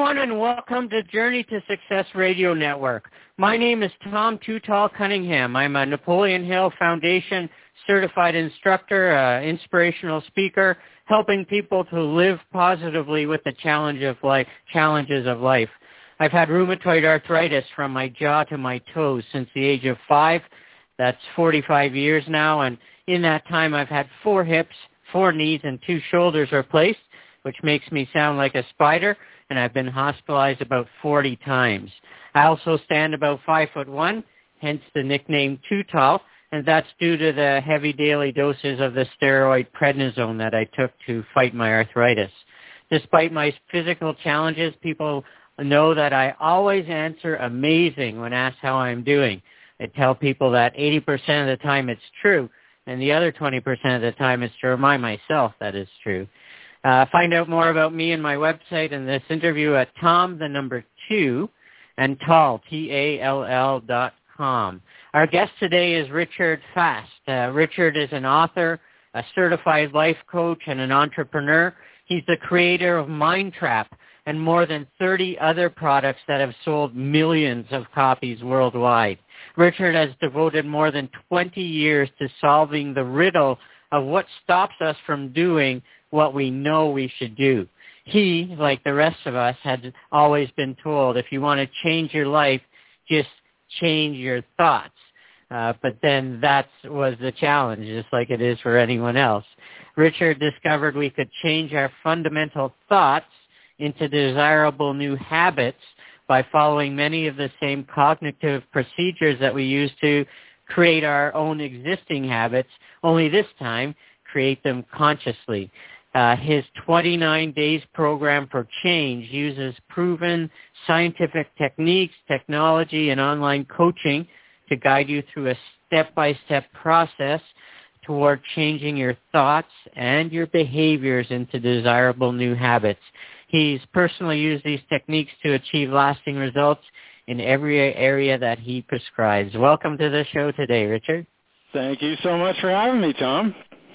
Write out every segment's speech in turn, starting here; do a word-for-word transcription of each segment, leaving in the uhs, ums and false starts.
everyone, and welcome to Journey to Success Radio Network. My name is Tom Too Tall Cunningham. I'm a Napoleon Hill Foundation certified instructor, uh, inspirational speaker, helping people to live positively with the challenge of life, challenges of life. I've had rheumatoid arthritis from my jaw to my toes since the age of five. That's forty-five years now, and in that time I've had four hips, four knees, and two shoulders replaced, which makes me sound like a spider, and I've been hospitalized about forty times. I also stand about five foot one, hence the nickname Too Tall, and that's due to the heavy daily doses of the steroid prednisone that I took to fight my arthritis. Despite my physical challenges, people know that I always answer amazing when asked how I'm doing. I tell people that eighty percent of the time it's true, and the other twenty percent of the time it's to remind myself that it's true. Uh, find out more about me and my website and this interview at Tom, the number two, and Tall, T A L L dot com. Our guest today is Richard Fast. Uh, Richard is an author, a certified life coach, and an entrepreneur. He's the creator of Mindtrap and more than thirty other products that have sold millions of copies worldwide. Richard has devoted more than twenty years to solving the riddle of what stops us from doing what we know we should do. He, like the rest of us, had always been told, if you want to change your life, just change your thoughts. Uh, but then that was the challenge, just like it is for anyone else. Richard discovered we could change our fundamental thoughts into desirable new habits by following many of the same cognitive procedures that we use to create our own existing habits, only this time create them consciously. Uh, his twenty-nine days program for change uses proven scientific techniques, technology, and online coaching to guide you through a step-by-step process toward changing your thoughts and your behaviors into desirable new habits. He's personally used these techniques to achieve lasting results in every area that he prescribes. Welcome to the show today, Richard. Thank you so much for having me, Tom.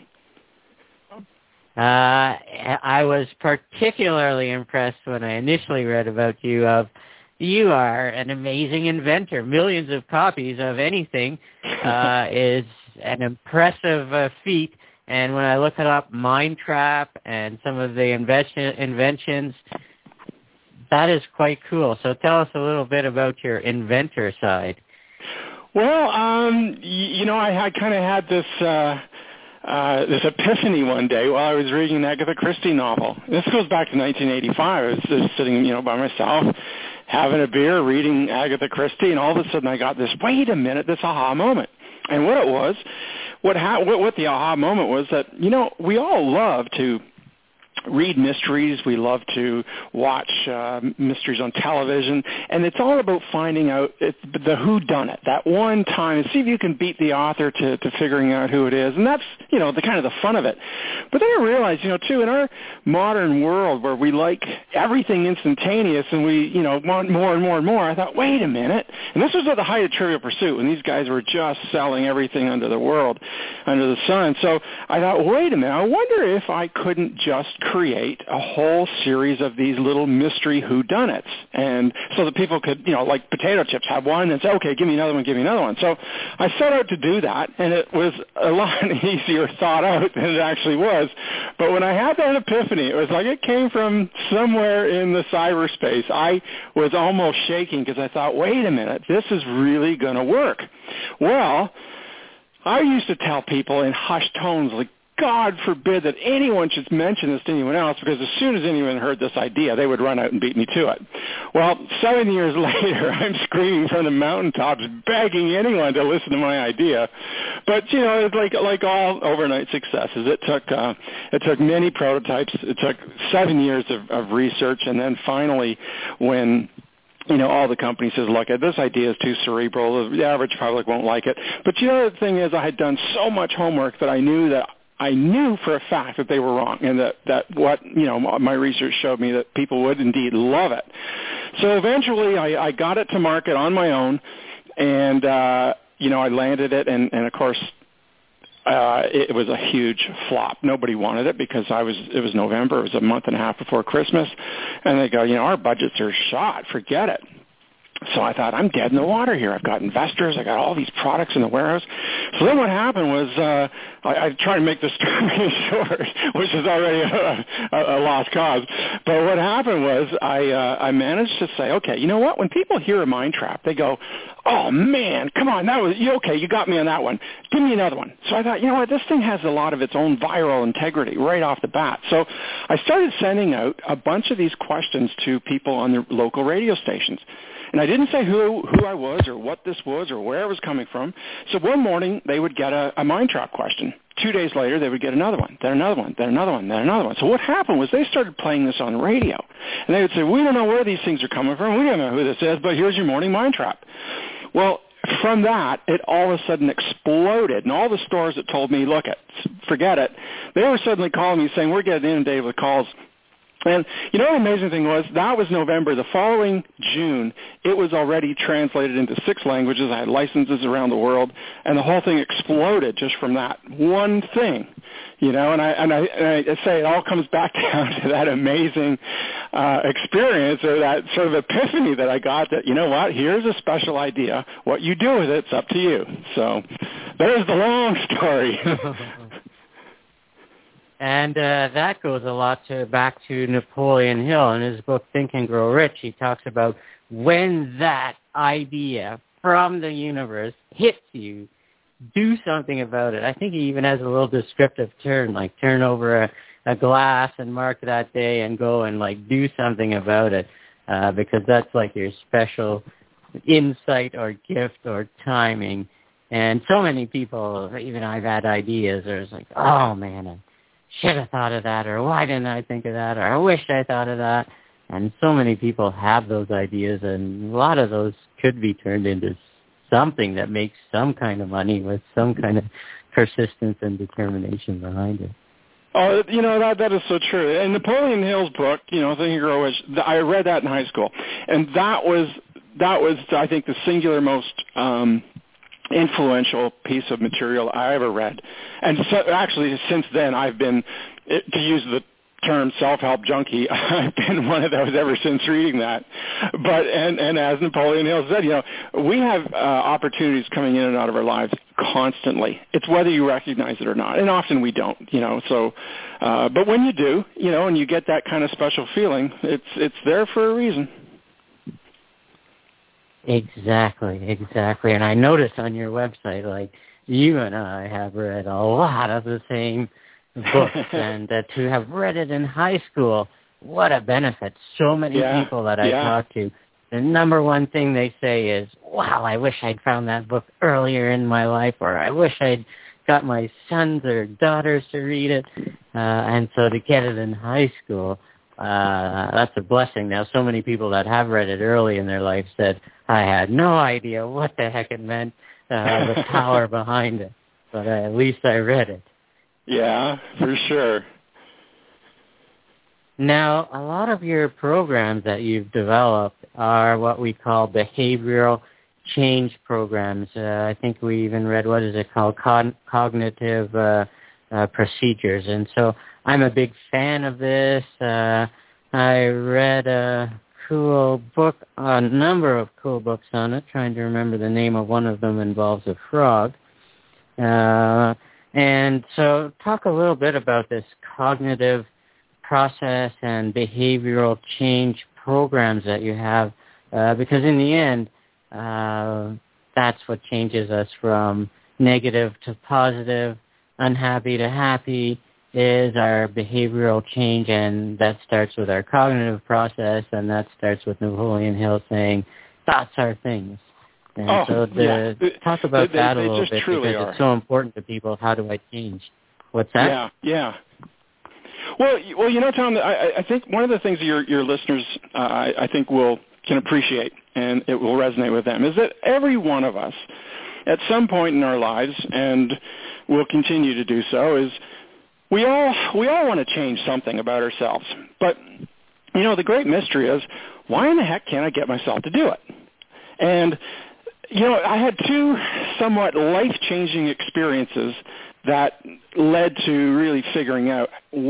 Uh, I was particularly impressed when I initially read about you of you are an amazing inventor. Millions of copies of anything uh, is an impressive uh, feat. And when I look it up, Mindtrap and some of the invention, inventions, that is quite cool. So tell us a little bit about your inventor side. Well, um, you, you know, I, I kind of had this uh, uh, this epiphany one day while I was reading an Agatha Christie novel. This goes back to nineteen eighty-five. I was just sitting, you know, by myself, having a beer, reading Agatha Christie, and all of a sudden I got this, wait a minute, this aha moment. And what it was, what, ha- what, what the aha moment was that, you know, we all love to read mysteries. We love to watch uh, mysteries on television, and it's all about finding out it, the whodunit, that one time, and see if you can beat the author to, to figuring out who it is, and that's, you know, the kind of the fun of it. But then I realized, you know, too, in our modern world where we like everything instantaneous and we, you know, want more and more and more, I thought, wait a minute, and this was at the height of Trivial Pursuit when these guys were just selling everything under the world, under the sun. So I thought, wait a minute, I wonder if I couldn't just create a whole series of these little mystery whodunits, and so that people could, you know, like potato chips, have one and say, okay, give me another one, give me another one. So I set out to do that, and it was a lot easier thought out than it actually was. But when I had that epiphany, it was like it came from somewhere in the cyberspace. I was almost shaking because I thought, wait a minute, this is really going to work. Well, I used to tell people in hushed tones, like, God forbid that anyone should mention this to anyone else, because as soon as anyone heard this idea, they would run out and beat me to it. Well, seven years later, I'm screaming from the mountaintops, begging anyone to listen to my idea. But, you know, it's like like all overnight successes. It took uh, it took many prototypes. It took seven years of, of research, and then finally, when you know, all the companies says, look, this idea is too cerebral. The average public won't like it. But, you know, the thing is, I had done so much homework that I knew that I knew for a fact that they were wrong, and that, that what, you know, my research showed me that people would indeed love it. So eventually I, I got it to market on my own, and, uh, you know, I landed it, and, and of course, Uh, it was a huge flop. Nobody wanted it because I was. It was November. It was a month and a half before Christmas, And they go, you know, our budgets are shot. Forget it. So I thought, I'm dead in the water here. I've got investors. I got all these products in the warehouse. So then what happened was uh, I, I tried to make this story short, which is already a, a, a lost cause. But what happened was I, uh, I managed to say, okay, you know what? When people hear a mind trap, they go, oh, man, come on. That was you, okay, you got me on that one. Give me another one. So I thought, you know what? This thing has a lot of its own viral integrity right off the bat. So I started sending out a bunch of these questions to people on the local radio stations. And I didn't say who, who I was or what this was or where it was coming from. So one morning they would get a, a mind trap question. Two days later they would get another one, then another one, then another one, then another one. So what happened was they started playing this on the radio. And they would say, we don't know where these things are coming from. We don't know who this is, but here's your morning mind trap. Well, from that, it all of a sudden exploded. And all the stores that told me, look, it, forget it, they were suddenly calling me saying, we're getting inundated with calls. And you know the amazing thing was, that was November. The following June, it was already translated into six languages. I had licenses around the world, and the whole thing exploded just from that one thing. You know, and I, and I, and I say it all comes back down to that amazing uh, experience or that sort of epiphany that I got that, you know what, here's a special idea. What you do with it's up to you. So there's the long story. And uh, that goes a lot to back to Napoleon Hill in his book Think and Grow Rich. He talks about when that idea from the universe hits you, do something about it. I think he even has a little descriptive term, like turn over a, a glass and mark that day and go and like do something about it, uh, because that's like your special insight or gift or timing. And so many people, even I've had ideas, or it's like, oh man, I should have thought of that, or why didn't I think of that, or I wish I thought of that. And so many people have those ideas, and a lot of those could be turned into something that makes some kind of money with some kind of persistence and determination behind it. Oh, you know, that that is so true. And Napoleon Hill's book, you know, Think and Grow Rich, I read that in high school, and that was that was I think the singular most um, influential piece of material I ever read. And so, actually, since then, I've been, to use the term self-help junkie, I've been one of those ever since reading that. But and, and as Napoleon Hill said, you know, we have uh, opportunities coming in and out of our lives constantly. It's whether you recognize it or not, and often we don't. You know, so uh, but when you do, you know, and you get that kind of special feeling, it's it's there for a reason. Exactly, exactly. And I noticed on your website, like, you and I have read a lot of the same books, and uh, to have read it in high school, what a benefit. So many yeah, people that I yeah. talk to, the number one thing they say is, wow, I wish I'd found that book earlier in my life, or I wish I'd got my sons or daughters to read it. Uh, and so to get it in high school, uh, that's a blessing. Now, so many people that have read it early in their life said, I had no idea what the heck it meant, uh, the power behind it, but uh, at least I read it. Yeah, for sure. Now, a lot of your programs that you've developed are what we call behavioral change programs. Uh, I think we even read, what is it called, Con- cognitive uh, uh, procedures. And so I'm a big fan of this. Uh, I read a cool book, a number of cool books on it. Trying to remember the name of one of them involves a frog. Uh, and so talk a little bit about this cognitive process and behavioral change programs that you have, uh, because in the end, uh, that's what changes us from negative to positive, unhappy to happy, is our behavioral change, and that starts with our cognitive process, and that starts with Napoleon Hill saying, thoughts are things. And oh, so the, yeah. talk about they, that they, a little bit, because are. it's so important to people. How do I change? What's that? Yeah, yeah. Well, well, you know, Tom, I, I think one of the things your your listeners, uh, I, I think, will can appreciate, and it will resonate with them, is that every one of us, at some point in our lives, and will continue to do so, is we all we all want to change something about ourselves. But you know, the great mystery is, why in the heck can't I get myself to do it? And you know, I had two somewhat life-changing experiences that led to really figuring out what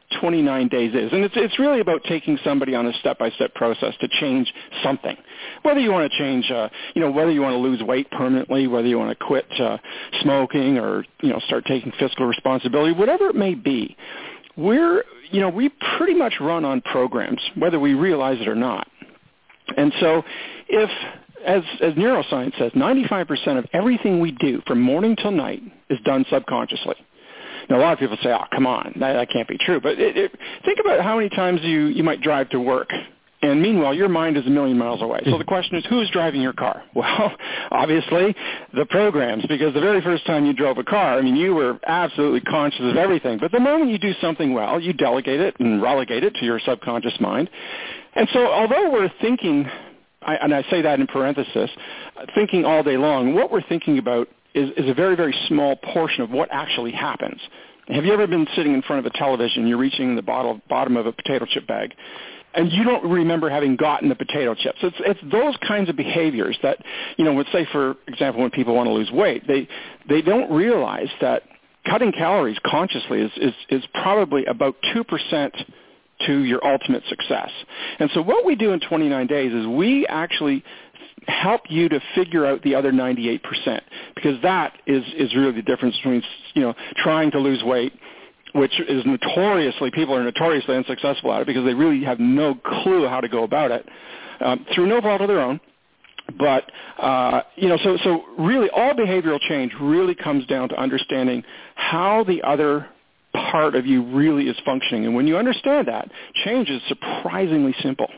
twenty-nine days is. And it's, it's really about taking somebody on a step-by-step process to change something. Whether you want to change, uh, you know, whether you want to lose weight permanently, whether you want to quit uh, smoking or, you know, start taking fiscal responsibility, whatever it may be, we're, you know, we pretty much run on programs, whether we realize it or not. And so if, as, as neuroscience says, ninety-five percent of everything we do from morning till night is done subconsciously. Now, a lot of people say, oh, come on, that, that can't be true. But it, it, think about how many times you, you might drive to work, and meanwhile, your mind is a million miles away. So the question is, who's driving your car? Well, obviously, the programs, because the very first time you drove a car, I mean, you were absolutely conscious of everything. But the moment you do something well, you delegate it and relegate it to your subconscious mind. And so although we're thinking, I, and I say that in parenthesis, thinking all day long, what we're thinking about is, is a very, very small portion of what actually happens. Have you ever been sitting in front of a television, you're reaching the bottle, bottom of a potato chip bag, and you don't remember having gotten the potato chips? It's, it's those kinds of behaviors that, you know, let's say, for example, when people want to lose weight, they, they don't realize that cutting calories consciously is, is, is probably about two percent to your ultimate success. And so what we do in twenty-nine days is we actually help you to figure out the other ninety-eight percent, because that is, is really the difference between, you know, trying to lose weight, which is notoriously, people are notoriously unsuccessful at it because they really have no clue how to go about it, um, through no fault of their own. But, uh, you know, so, so really all behavioral change really comes down to understanding how the other part of you really is functioning. And when you understand that, change is surprisingly simple.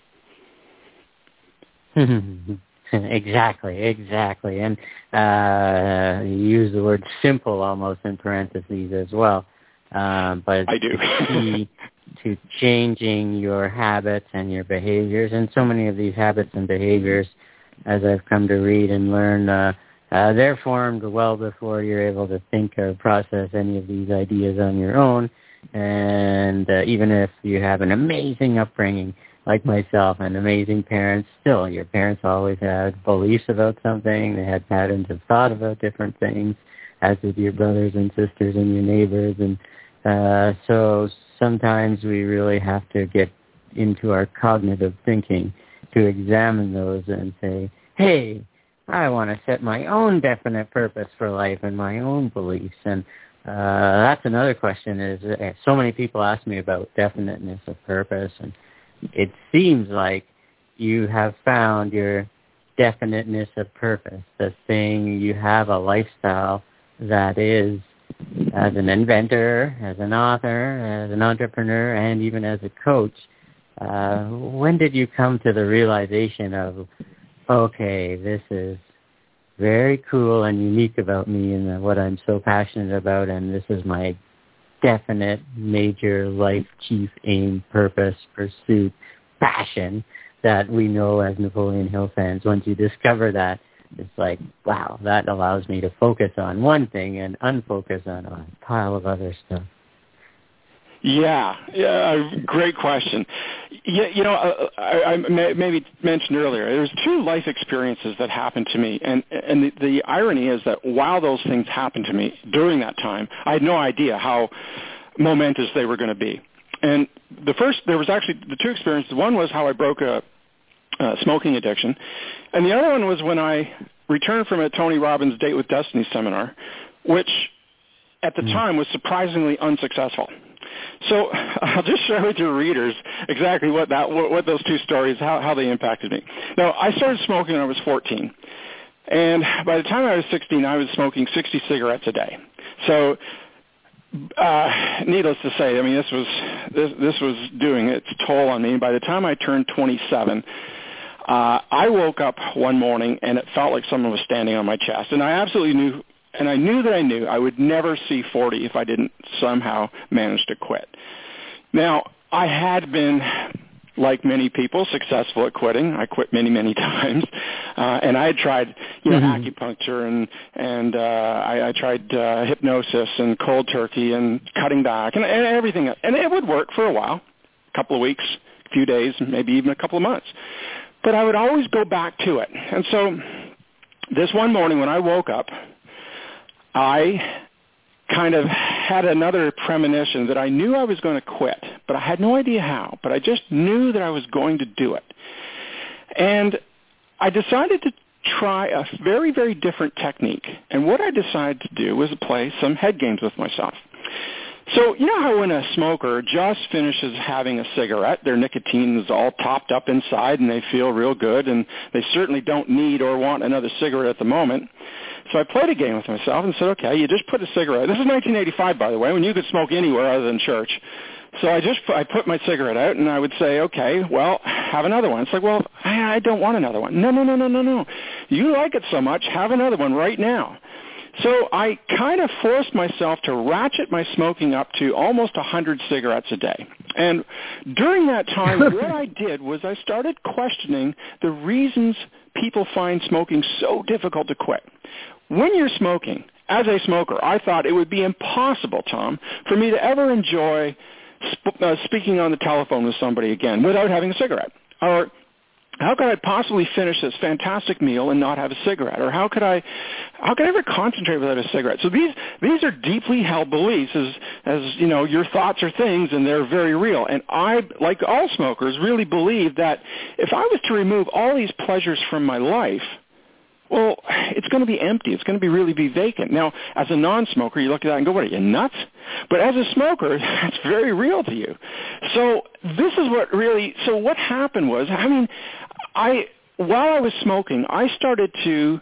Exactly, exactly. And uh, you use the word simple almost in parentheses as well. Um, but I do. the key to changing your habits and your behaviors, and so many of these habits and behaviors, as I've come to read and learn, uh, uh, they're formed well before you're able to think or process any of these ideas on your own. And uh, even if you have an amazing upbringing, like myself, and amazing parents, still, your parents always had beliefs about something. They had patterns of thought about different things, as did your brothers and sisters and your neighbors. And uh, so sometimes we really have to get into our cognitive thinking to examine those and say, hey, I want to set my own definite purpose for life and my own beliefs. And uh, that's another question is, uh, so many people ask me about definiteness of purpose, and it seems like you have found your definiteness of purpose, the thing you have a lifestyle that is, as an inventor, as an author, as an entrepreneur, and even as a coach. Uh, when did you come to the realization of, okay, this is very cool and unique about me and what I'm so passionate about, and this is my definite, major life chief aim, purpose, pursuit, passion that we know as Napoleon Hill fans. Once you discover that, it's like, wow, that allows me to focus on one thing and unfocus on a pile of other stuff. Yeah, yeah, great question. Yeah, you know, I, I maybe mentioned earlier, there's two life experiences that happened to me, and and the, the irony is that while those things happened to me during that time, I had no idea how momentous they were going to be. And the first, there was actually the two experiences. One was how I broke a, a smoking addiction, and the other one was when I returned from a Tony Robbins Date with Destiny seminar, which at the mm. time was surprisingly unsuccessful. So I'll just share with your readers exactly what that, what, what those two stories, how, how they impacted me. Now, I started smoking when I was fourteen, and by the time I was sixteen, I was smoking sixty cigarettes a day. So, uh, needless to say, I mean, this was this, this was doing its toll on me. By the time I turned twenty-seven, uh, I woke up one morning and it felt like someone was standing on my chest, and I absolutely knew. And I knew that I knew I would never see forty if I didn't somehow manage to quit. Now, I had been, like many people, successful at quitting. I quit many, many times. Uh, and I had tried, you know, mm-hmm. acupuncture and, and uh, I, I tried uh, hypnosis and cold turkey and cutting back and, and everything. And it would work for a while, a couple of weeks, a few days, maybe even a couple of months. But I would always go back to it. And so this one morning when I woke up, I kind of had another premonition that I knew I was going to quit, but I had no idea how, but I just knew that I was going to do it. And I decided to try a very, very different technique. And what I decided to do was play some head games with myself. So you know how when a smoker just finishes having a cigarette, their nicotine is all topped up inside and they feel real good, and they certainly don't need or want another cigarette at the moment. So I played a game with myself and said, okay, you just put a cigarette. This is nineteen eighty-five, by the way, when you could smoke anywhere other than church. So I just I put my cigarette out, and I would say, okay, well, have another one. It's like, well, I, I don't want another one. No, no, no, no, no, no. You like it so much, have another one right now. So I kind of forced myself to ratchet my smoking up to almost one hundred cigarettes a day. And during that time, what I did was I started questioning the reasons people find smoking so difficult to quit. When you're smoking, as a smoker, I thought it would be impossible, Tom, for me to ever enjoy sp- uh, speaking on the telephone with somebody again without having a cigarette. Or how could I possibly finish this fantastic meal and not have a cigarette? Or how could I, how could I ever concentrate without a cigarette? So these these are deeply held beliefs, as as you know, your thoughts are things, and they're very real. And I, like all smokers, really believe that if I was to remove all these pleasures from my life, well, it's going to be empty. It's going to be really be vacant. Now, as a non-smoker, you look at that and go, what are you, nuts? But as a smoker, that's very real to you. So this is what really, so what happened was, I mean, I, while I was smoking, I started to,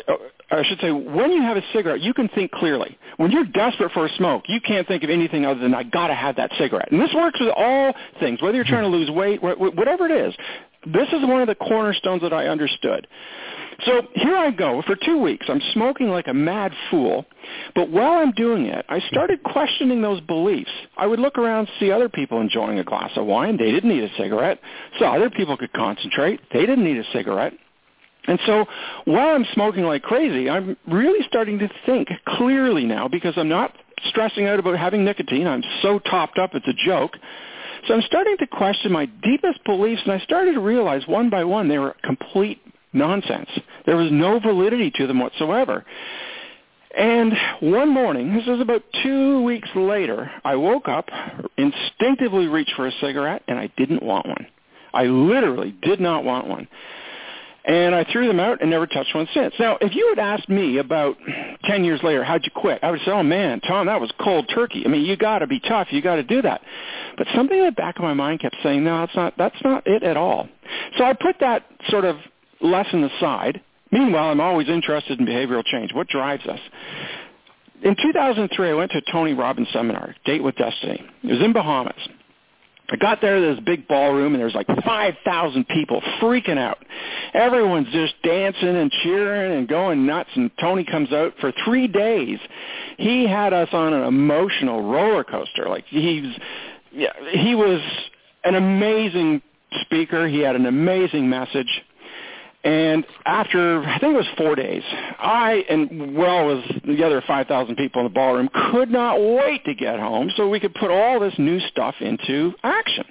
I should say, when you have a cigarette, you can think clearly. When you're desperate for a smoke, you can't think of anything other than, I got to have that cigarette. And this works with all things, whether you're trying to lose weight, whatever it is. This is one of the cornerstones that I understood. So here I go. For two weeks, I'm smoking like a mad fool. But while I'm doing it, I started questioning those beliefs. I would look around, see other people enjoying a glass of wine. They didn't need a cigarette. So other people could concentrate. They didn't need a cigarette. And so while I'm smoking like crazy, I'm really starting to think clearly now, because I'm not stressing out about having nicotine. I'm so topped up, it's a joke. So I'm starting to question my deepest beliefs, and I started to realize one by one they were complete nonsense. There was no validity to them whatsoever. And one morning, this was about two weeks later, I woke up, instinctively reached for a cigarette, and I didn't want one. I literally did not want one. And I threw them out and never touched one since. Now, if you had asked me about ten years later, how'd you quit? I would say, oh, man, Tom, that was cold turkey. I mean, you got to be tough. You got to do that. But something in the back of my mind kept saying, no, that's not, that's not it at all. So I put that sort of lesson aside. Meanwhile, I'm always interested in behavioral change. What drives us? In two thousand three, I went to a Tony Robbins seminar, Date with Destiny. It was in Bahamas. I got there to this big ballroom, and there's like five thousand people freaking out. Everyone's just dancing and cheering and going nuts, and Tony comes out for three days. He had us on an emotional roller coaster. Like he's, yeah, he was an amazing speaker. He had an amazing message. And after, I think it was four days, I, and well as the other five thousand people in the ballroom, could not wait to get home so we could put all this new stuff into action.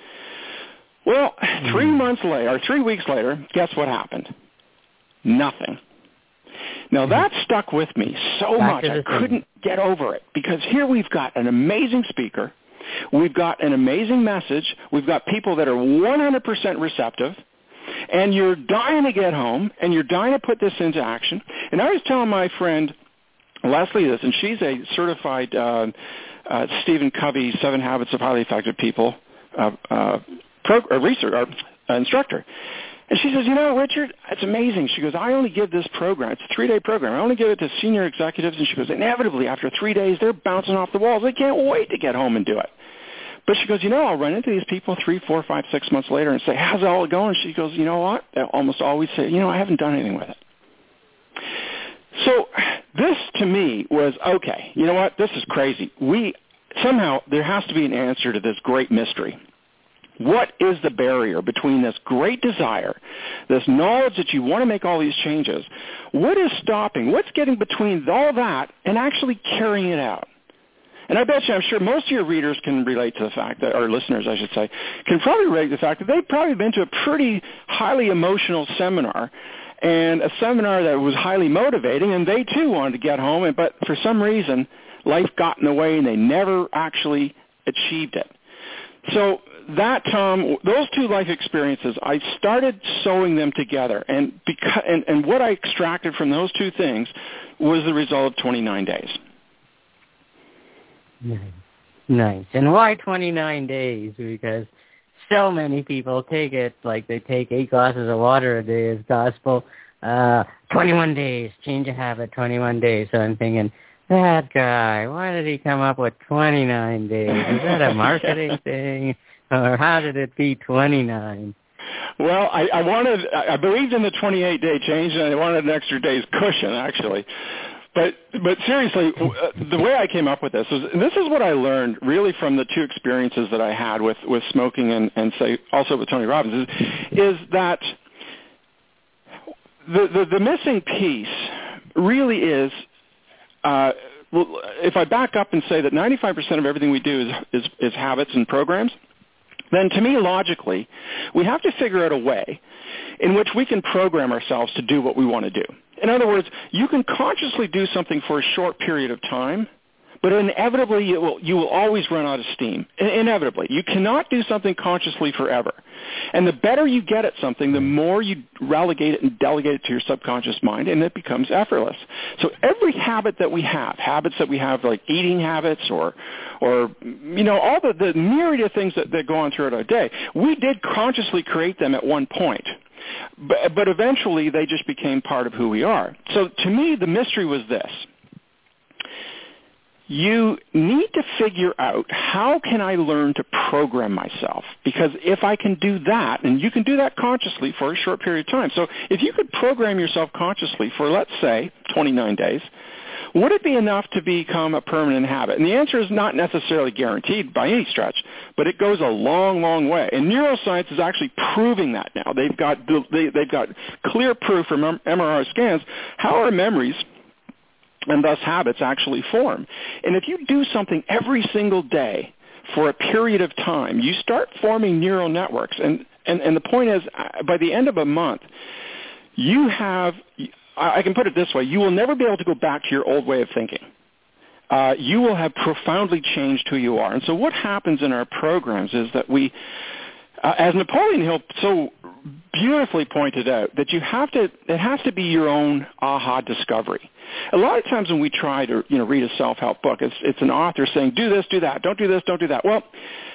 Well, three months later, or three weeks later, guess what happened? Nothing. Now, that stuck with me so much, I couldn't get over it, because here we've got an amazing speaker, we've got an amazing message, we've got people that are one hundred percent receptive, and you're dying to get home, and you're dying to put this into action. And I was telling my friend Leslie this, and she's a certified uh, uh, Stephen Covey Seven Habits of Highly Effective People uh, uh, pro- uh, research uh, instructor. And she says, you know, Richard, it's amazing. She goes, I only give this program, it's a three-day program, I only give it to senior executives, and she goes, inevitably, after three days, they're bouncing off the walls. They can't wait to get home and do it. But she goes, you know, I'll run into these people three, four, five, six months later and say, how's it all going? She goes, you know what? They'll almost always say, you know, I haven't done anything with it. So this, to me, was, okay, you know what? This is crazy. We somehow, there has to be an answer to this great mystery. What is the barrier between this great desire, this knowledge that you want to make all these changes? What is stopping? What's getting between all that and actually carrying it out? And I bet you, I'm sure most of your readers can relate to the fact that, or listeners, I should say, can probably relate to the fact that they've probably been to a pretty highly emotional seminar, and a seminar that was highly motivating, and they too wanted to get home, and, but for some reason, life got in the way and they never actually achieved it. So that, Tom, those two life experiences, I started sewing them together, and, because, and, and what I extracted from those two things was the result of twenty-nine days. Nice. Nice. And why twenty-nine days? Because so many people take it like they take eight glasses of water a day as gospel. Uh, twenty-one days, change a habit, twenty-one days. So I'm thinking, that guy, why did he come up with twenty-nine days? Is that a marketing thing? Or how did it be twenty-nine? Well, I, I wanted, I believed in the twenty-eight day change, and I wanted an extra day's cushion, actually. But but seriously, the way I came up with this is, and this is what I learned really from the two experiences that I had with, with smoking and, and say also with Tony Robbins, is, is that the, the, the missing piece really is, uh, if I back up and say that ninety-five percent of everything we do is, is, is habits and programs, then to me, logically, we have to figure out a way in which we can program ourselves to do what we want to do. In other words, you can consciously do something for a short period of time, but inevitably you will, you will always run out of steam. Inevitably. You cannot do something consciously forever. And the better you get at something, the more you relegate it and delegate it to your subconscious mind, and it becomes effortless. So every habit that we have, habits that we have like eating habits or, or you know, all the, the myriad of things that, that go on throughout our day, we did consciously create them at one point. But, but eventually they just became part of who we are. So to me, the mystery was this. You need to figure out, how can I learn to program myself? Because if I can do that, and you can do that consciously for a short period of time. So if you could program yourself consciously for, let's say, twenty-nine days, would it be enough to become a permanent habit? And the answer is not necessarily guaranteed by any stretch, but it goes a long, long way. And neuroscience is actually proving that now. They've got, they, they've got clear proof from M R I scans how our memories and thus habits actually form. And if you do something every single day for a period of time, you start forming neural networks. And, and, and the point is, by the end of a month, you have, I can put it this way, you will never be able to go back to your old way of thinking. Uh, you will have profoundly changed who you are. And so what happens in our programs is that we, uh, as Napoleon Hill so beautifully pointed out, that you have to, it has to be your own aha discovery. A lot of times when we try to, you know, read a self-help book, it's, it's an author saying, do this, do that, don't do this, don't do that. Well,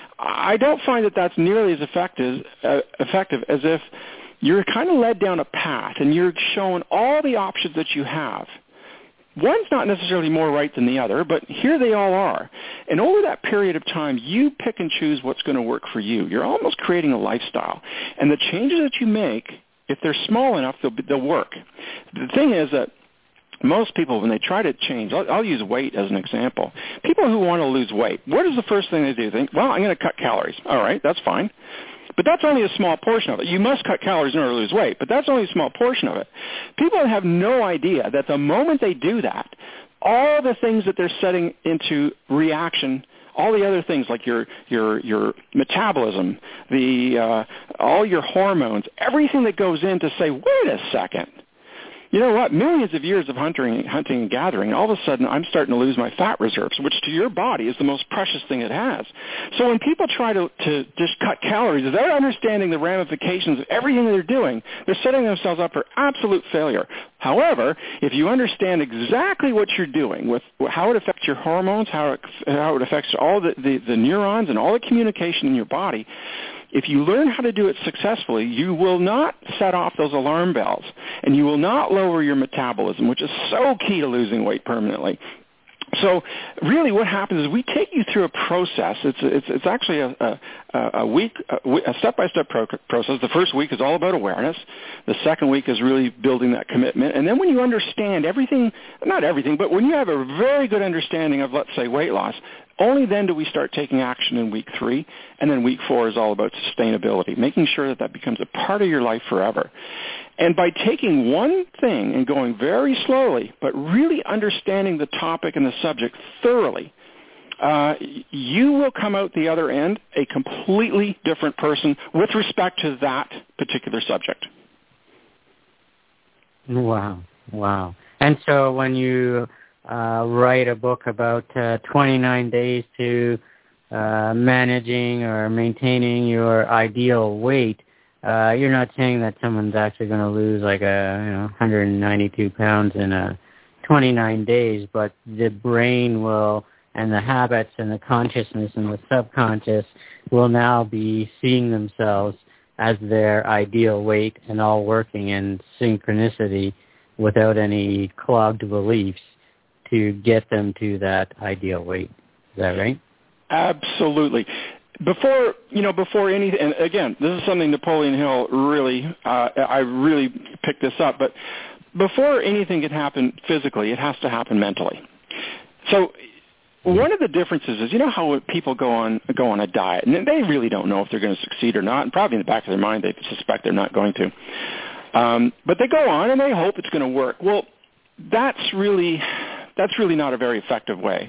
I don't find that that's nearly as effective, uh, effective as if you're kind of led down a path and you're shown all the options that you have. One's not necessarily more right than the other, but here they all are. And over that period of time, you pick and choose what's going to work for you. You're almost creating a lifestyle. And the changes that you make, if they're small enough, they'll, they'll work. The thing is that most people, when they try to change, I'll, I'll use weight as an example. People who want to lose weight, what is the first thing they do? Think, well, I'm going to cut calories. All right, that's fine. But that's only a small portion of it. You must cut calories in order to lose weight, but that's only a small portion of it. People have no idea that the moment they do that, all the things that they're setting into reaction, all the other things like your your your metabolism, the uh, all your hormones, everything that goes in to say, wait a second. You know what? Millions of years of hunting, hunting and gathering, all of a sudden I'm starting to lose my fat reserves, which to your body is the most precious thing it has. So when people try to, to just cut calories, without understanding the ramifications of everything they're doing, they're setting themselves up for absolute failure. However, if you understand exactly what you're doing, with how it affects your hormones, how it, how it affects all the, the, the neurons and all the communication in your body, if you learn how to do it successfully, you will not set off those alarm bells, and you will not lower your metabolism, which is so key to losing weight permanently. So really what happens is we take you through a process. It's, it's, it's actually a, a, a, week, a step-by-step pro- process. The first week is all about awareness. The second week is really building that commitment. And then when you understand everything, not everything, but when you have a very good understanding of, let's say, weight loss, only then do we start taking action in week three, and then week four is all about sustainability, making sure that that becomes a part of your life forever. And by taking one thing and going very slowly, but really understanding the topic and the subject thoroughly, uh, you will come out the other end a completely different person with respect to that particular subject. Wow, wow. And so when you uh, write a book about uh, twenty-nine days to uh, managing or maintaining your ideal weight, uh, you're not saying that someone's actually going to lose like a you know, one hundred ninety-two pounds in a twenty-nine days, but the brain will, and the habits and the consciousness and the subconscious will now be seeing themselves as their ideal weight and all working in synchronicity without any clogged beliefs to get them to that ideal weight. Is that right? Absolutely. Before, you know, before anything, and again, this is something Napoleon Hill really, uh, I really picked this up, but before anything can happen physically, it has to happen mentally. So one of the differences is, you know how people go on go on a diet, and they really don't know if they're going to succeed or not, and probably in the back of their mind they suspect they're not going to. Um, but they go on and they hope it's going to work. Well, that's really that's really not a very effective way.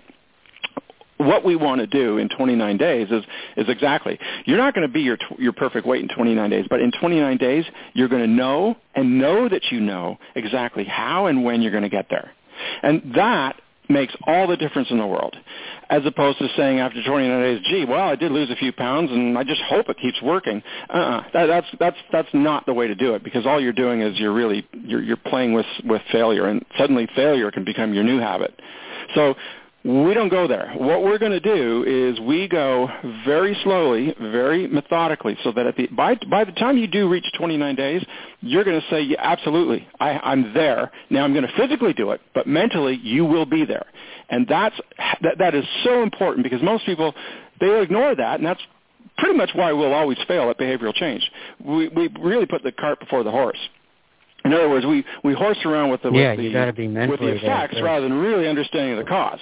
What we want to do in twenty-nine days is is exactly, you're not going to be your your perfect weight in twenty-nine days, but in twenty-nine days you're going to know and know that you know exactly how and when you're going to get there. And that makes all the difference in the world, as opposed to saying after twenty-nine days, gee, well, I did lose a few pounds and I just hope it keeps working. Uh-uh. That, that's that's that's not the way to do it, because all you're doing is you're really you're, you're playing with with failure, and suddenly failure can become your new habit. So we don't go there. What we're going to do is we go very slowly, very methodically, so that at the by by the time you do reach twenty-nine days, you're going to say, yeah, absolutely, I, I'm there. Now I'm going to physically do it, but mentally you will be there. And that's that, that is so important, because most people, they'll ignore that, and that's pretty much why we'll always fail at behavioral change. We, we really put the cart before the horse. In other words, we, we horse around with the, yeah, with, you the gotta be with the effects there, rather than really understanding the cause.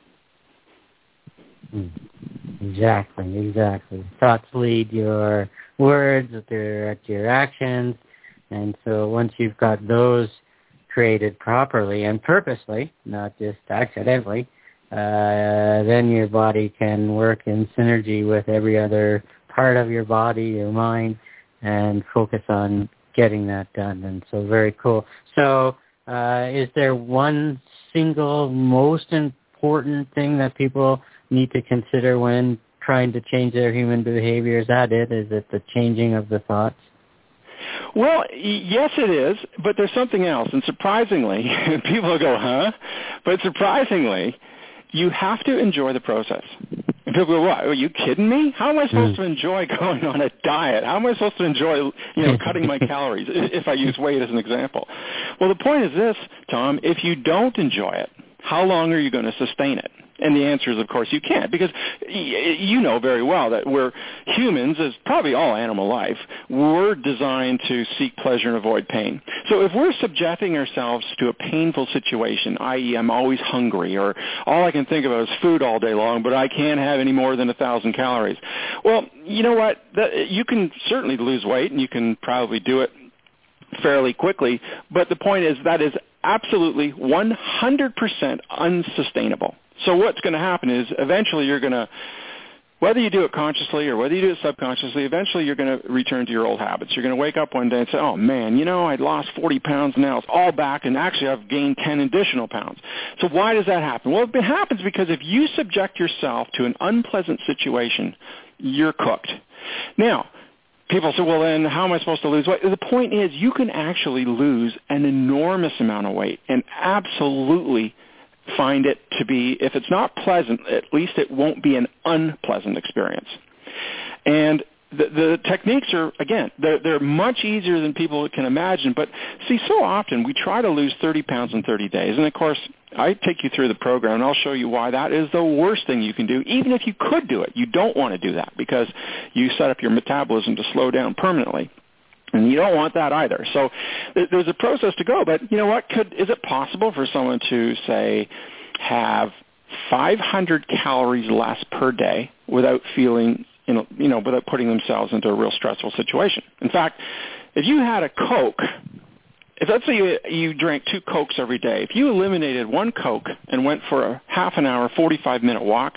Exactly, exactly. Thoughts lead your words, direct your actions, and so once you've got those created properly and purposely, not just accidentally, uh, then your body can work in synergy with every other part of your body, your mind, and focus on getting that done. And so very cool. So uh, is there one single most important thing that people need to consider when trying to change their human behavior? Is that it? Is it the changing of the thoughts? Well, yes, it is, but there's something else. And surprisingly, people go, huh? But surprisingly, you have to enjoy the process. And people go, what? Are you kidding me? How am I supposed mm. to enjoy going on a diet? How am I supposed to enjoy, you know, cutting my calories, if I use weight as an example? Well, the point is this, Tom, if you don't enjoy it, how long are you going to sustain it? And the answer is, of course, you can't, because you know very well that we're humans, as probably all animal life, we're designed to seek pleasure and avoid pain. So if we're subjecting ourselves to a painful situation, that is I'm always hungry, or all I can think about is food all day long, but I can't have any more than one thousand calories. Well, you know what? That, you can certainly lose weight, and you can probably do it fairly quickly, but the point is that is absolutely one hundred percent unsustainable. So what's going to happen is eventually you're going to, whether you do it consciously or whether you do it subconsciously, eventually you're going to return to your old habits. You're going to wake up one day and say, oh, man, you know, I lost forty pounds, now it's all back, and actually I've gained ten additional pounds. So why does that happen? Well, it happens because if you subject yourself to an unpleasant situation, you're cooked. Now, people say, well, then how am I supposed to lose weight? The point is you can actually lose an enormous amount of weight and absolutely find it to be, if it's not pleasant, at least it won't be an unpleasant experience. And the, the techniques are, again, they're, they're much easier than people can imagine. But see, so often we try to lose thirty pounds in thirty days. And, of course, I take you through the program, and I'll show you why that is the worst thing you can do. Even if you could do it, you don't want to do that, because you set up your metabolism to slow down permanently. And you don't want that either. So there's a process to go. But you know what? Could is it possible for someone to, say, have five hundred calories less per day without feeling, you know, you know, without putting themselves into a real stressful situation? In fact, if you had a Coke, if let's say you, you drank two Cokes every day, if you eliminated one Coke and went for a half an hour, forty-five minute walk,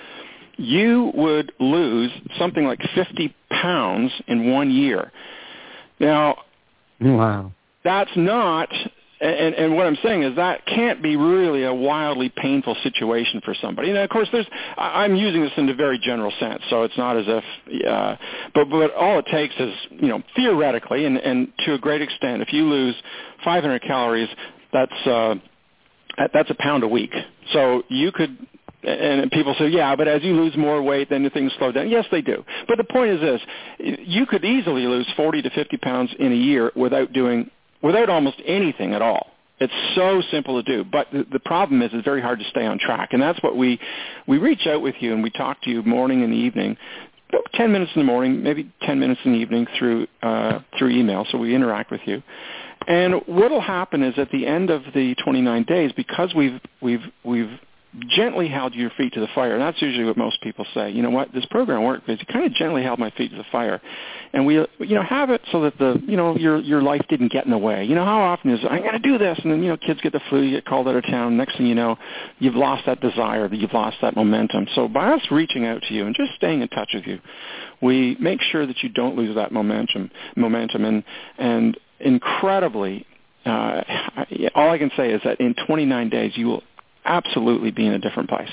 you would lose something like fifty pounds in one year. Now, wow, that's not, and, and what I'm saying is that can't be really a wildly painful situation for somebody. And of course, there's I'm using this in a very general sense, so it's not as if, uh, but but all it takes is, you know, theoretically, and, and to a great extent, if you lose five hundred calories, that's uh, that's a pound a week. So you could. And people say, yeah, but as you lose more weight, then the things slow down. Yes, they do. But the point is this: you could easily lose forty to fifty pounds in a year without doing, without almost anything at all. It's so simple to do. But the, the problem is, it's very hard to stay on track. And that's what we we reach out with you and we talk to you morning and evening, about ten minutes in the morning, maybe ten minutes in the evening through uh, through email. So we interact with you. And what will happen is at the end of the twenty-nine days, because we've we've we've gently held your feet to the fire. And that's usually what most people say. You know what, this program worked because it kind of gently held my feet to the fire. And we, you know, have it so that the, you know, your your life didn't get in the way. You know, how often is, I'm going to do this, and then, you know, kids get the flu, you get called out of town. Next thing you know, you've lost that desire, you've lost that momentum. So by us reaching out to you and just staying in touch with you, we make sure that you don't lose that momentum. Momentum, and and incredibly, uh, all I can say is that in twenty-nine days you will absolutely be in a different place.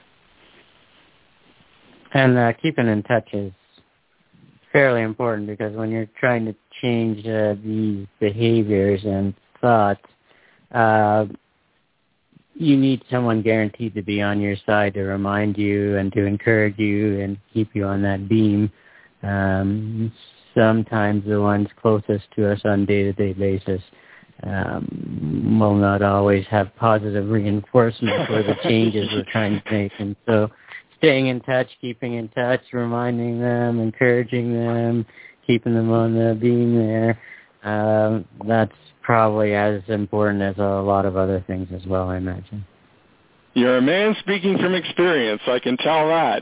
And uh, keeping in touch is fairly important, because when you're trying to change uh, these behaviors and thoughts, uh, you need someone guaranteed to be on your side to remind you and to encourage you and keep you on that beam. Um, sometimes the ones closest to us on a day-to-day basis Um, will not always have positive reinforcement for the changes we're trying to make. And so staying in touch, keeping in touch, reminding them, encouraging them, keeping them on the beam there, um, that's probably as important as a lot of other things as well, I imagine. You're a man speaking from experience. I can tell that.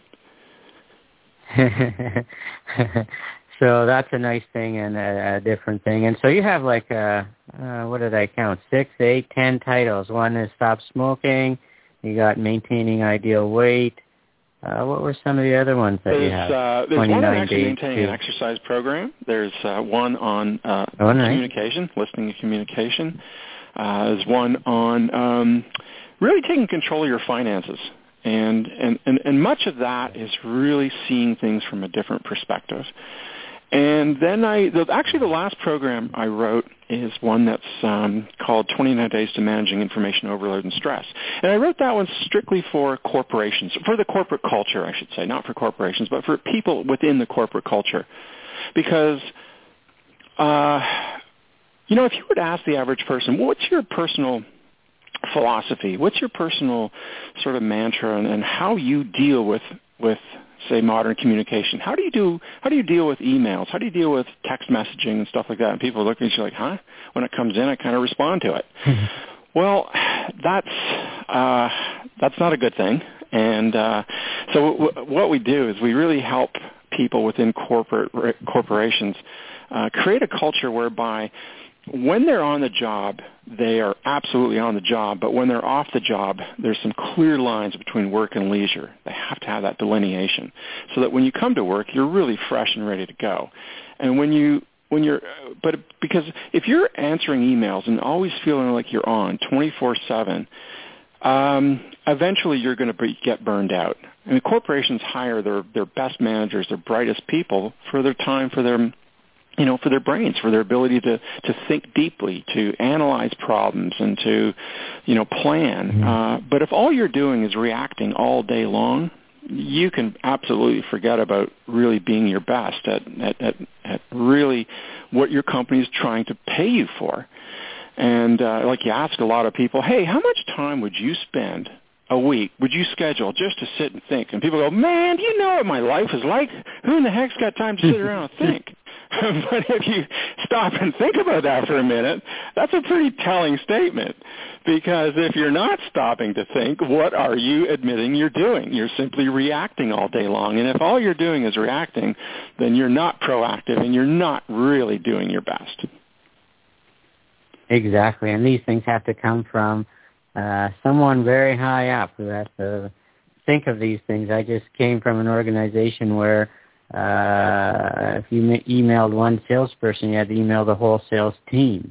So that's a nice thing and a, a different thing. And so you have like, uh, uh, what did I count? Six, eight, ten titles. One is Stop Smoking. You got Maintaining Ideal Weight. Uh, what were some of the other ones that there's, you have? Uh, there's one on actually maintaining an exercise program. There's uh, one on uh, oh, nice. communication, listening to communication. Uh, there's one on um, really taking control of your finances. And, and, and, and much of that is really seeing things from a different perspective. And then I, the, actually the last program I wrote is one that's um, called twenty-nine days to Managing Information Overload and Stress. And I wrote that one strictly for corporations, for the corporate culture, I should say, not for corporations, but for people within the corporate culture. Because, uh, you know, if you were to ask the average person, what's your personal philosophy, what's your personal sort of mantra, and, and how you deal with, with say, modern communication. How do you do? How do you deal with emails? How do you deal with text messaging and stuff like that? And people look at you like, huh? When it comes in, I kind of respond to it. Well, that's uh, that's not a good thing. And uh, so w- what we do is we really help people within corporate r- corporations uh, create a culture whereby when they're on the job, they are absolutely on the job, but when they're off the job, there's some clear lines between work and leisure. They have to have that delineation so that when you come to work, you're really fresh and ready to go. And when you, when you're, but because if you're answering emails and always feeling like you're on twenty-four seven, um, eventually you're going to be, get burned out. I mean, corporations hire their, their best managers, their brightest people for their time, for their you know, for their brains, for their ability to, to think deeply, to analyze problems, and to, you know, plan. Mm-hmm. Uh, but if all you're doing is reacting all day long, you can absolutely forget about really being your best at, at, at, at really what your company is trying to pay you for. And uh, like you ask a lot of people, hey, how much time would you spend a week, would you schedule just to sit and think? And people go, man, do you know what my life is like? Who in the heck's got time to sit around and think? But if you stop and think about that for a minute, that's a pretty telling statement. Because if you're not stopping to think, what are you admitting you're doing? You're simply reacting all day long. And if all you're doing is reacting, then you're not proactive and you're not really doing your best. Exactly. And these things have to come from uh, someone very high up who has to think of these things. I just came from an organization where Uh, if you emailed one salesperson, you had to email the whole sales team.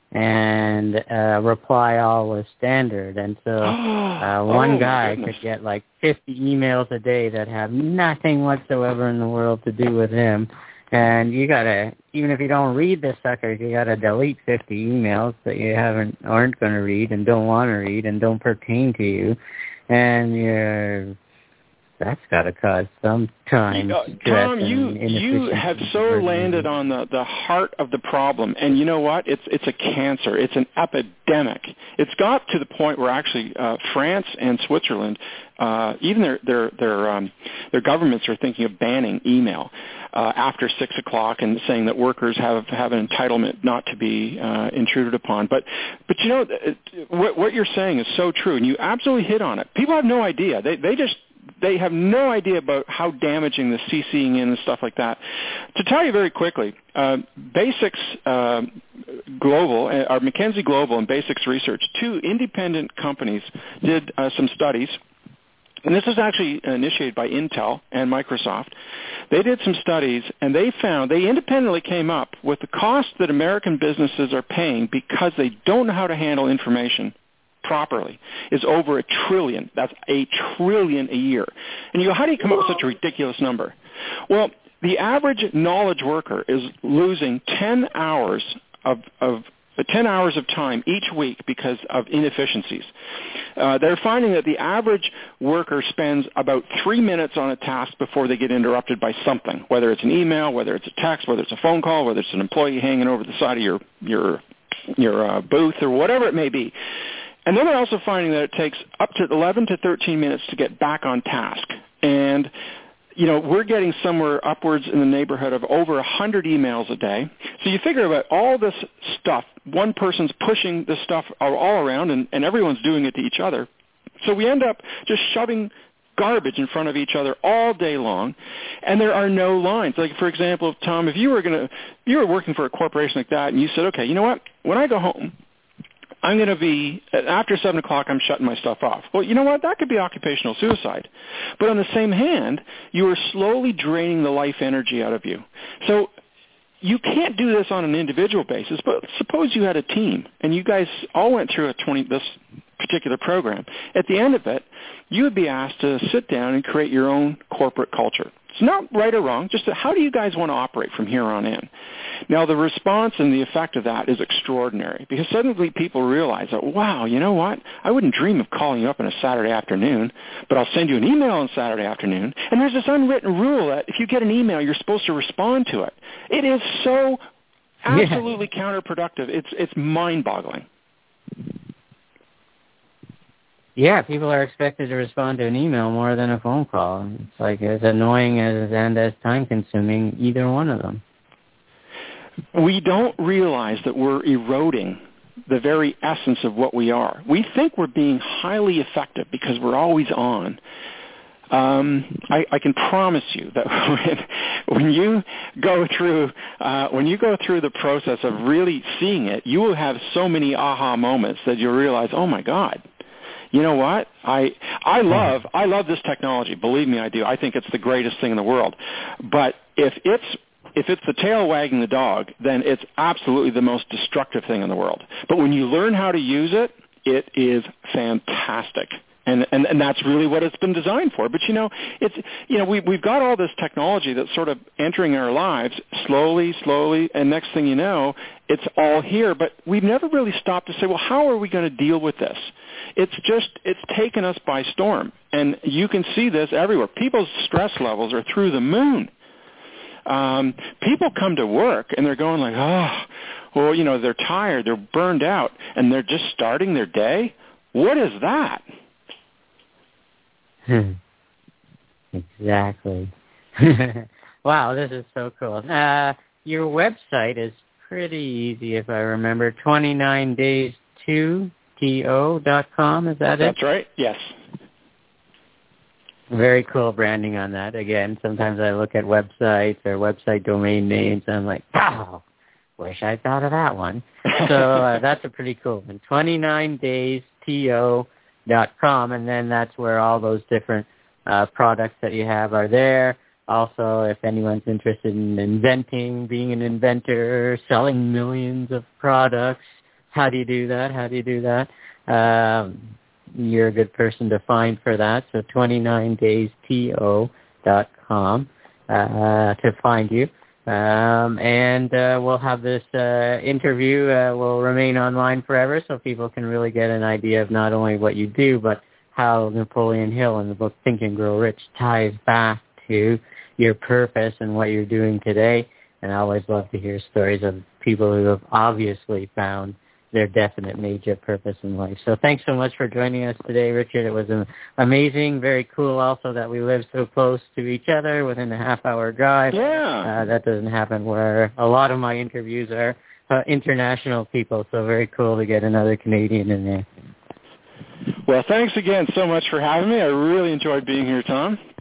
and uh, reply all was standard. And so uh, one oh, guy goodness. could get like fifty emails a day that have nothing whatsoever in the world to do with him. And you gotta, even if you don't read the suckers, you gotta delete fifty emails that you haven't, aren't going to read and don't want to read and don't pertain to you. And you're, that's got to cause some time. Uh, Tom, you you have so landed on the, the heart of the problem, and you know what? It's it's a cancer. It's an epidemic. It's got to the point where actually uh, France and Switzerland, uh, even their their their um, their governments are thinking of banning email uh, after six o'clock and saying that workers have have an entitlement not to be uh, intruded upon. But but you know what what you're saying is so true, and you absolutely hit on it. People have no idea. They they just They have no idea about how damaging the CCing in and stuff like that. To tell you very quickly, uh, Basics uh, Global, uh, or McKinsey Global and Basics Research, two independent companies, did uh, some studies. And this was actually initiated by Intel and Microsoft. They did some studies, and they found, they independently came up with the cost that American businesses are paying because they don't know how to handle information properly is over a trillion. That's a trillion a year. And you go, how do you come up with such a ridiculous number? Well, the average knowledge worker is losing ten hours of, of ten hours of time each week because of inefficiencies. Uh, they're finding that the average worker spends about three minutes on a task before they get interrupted by something, whether it's an email, whether it's a text, whether it's a phone call, whether it's an employee hanging over the side of your your your uh, booth or whatever it may be. And then they're also finding that it takes up to eleven to thirteen minutes to get back on task. And, you know, we're getting somewhere upwards in the neighborhood of over one hundred emails a day. So you figure about all this stuff. One person's pushing this stuff all around, and, and everyone's doing it to each other. So we end up just shoving garbage in front of each other all day long, and there are no lines. Like, for example, Tom, if you were going to, you were working for a corporation like that, and you said, okay, you know what, when I go home, I'm going to be, after seven o'clock, I'm shutting my stuff off. Well, you know what? That could be occupational suicide. But on the same hand, you are slowly draining the life energy out of you. So you can't do this on an individual basis, but suppose you had a team, and you guys all went through a twenty this particular program. At the end of it, you would be asked to sit down and create your own corporate culture. It's not right or wrong, just how do you guys want to operate from here on in? Now, the response and the effect of that is extraordinary because suddenly people realize that, wow, you know what? I wouldn't dream of calling you up on a Saturday afternoon, but I'll send you an email on Saturday afternoon. And there's this unwritten rule that if you get an email, you're supposed to respond to it. It is so absolutely yeah. counterproductive. It's, it's mind-boggling. Yeah, people are expected to respond to an email more than a phone call. It's like as annoying as and as time-consuming, either one of them. We don't realize that we're eroding the very essence of what we are. We think we're being highly effective because we're always on. Um, I, I can promise you that when, when you go through uh, when you go through the process of really seeing it, you will have so many aha moments that you'll realize, oh my God. You know what? I I love I love this technology. Believe me, I do. I think it's the greatest thing in the world. But if it's if it's the tail wagging the dog, then it's absolutely the most destructive thing in the world. But when you learn how to use it, it is fantastic. And, and and that's really what it's been designed for. But you know, it's you know we we've got all this technology that's sort of entering our lives slowly, slowly, and next thing you know, it's all here. But we've never really stopped to say, well, how are we going to deal with this? It's just it's taken us by storm, and you can see this everywhere. People's stress levels are through the moon. Um, people come to work and they're going like, oh, well, you know, they're tired, they're burned out, and they're just starting their day. What is that? Exactly. Wow, this is so cool. Uh, your website is pretty easy, if I remember. twenty-nine days to to dot com, is that That's it? That's right, yes. Very cool branding on that. Again, sometimes I look at websites or website domain names, and I'm like, wow, wish I thought of that one. So uh, that's a pretty cool one. twenty-nine days to dot com, and then that's where all those different uh, products that you have are there. Also, if anyone's interested in inventing, being an inventor, selling millions of products, how do you do that? How do you do that? Um, you're a good person to find for that. So twenty-nine days T O dot com uh, to find you. Um, and uh, we'll have this uh, interview uh, will remain online forever, so people can really get an idea of not only what you do, but how Napoleon Hill in the book Think and Grow Rich ties back to your purpose and what you're doing today. And I always love to hear stories of people who have obviously found their definite major purpose in life. So thanks so much for joining us today, Richard. It was an amazing, very cool also that we live so close to each other within a half-hour drive. Yeah. Uh, that doesn't happen where a lot of my interviews are uh, international people, so very cool to get another Canadian in there. Well, thanks again so much for having me. I really enjoyed being here, Tom.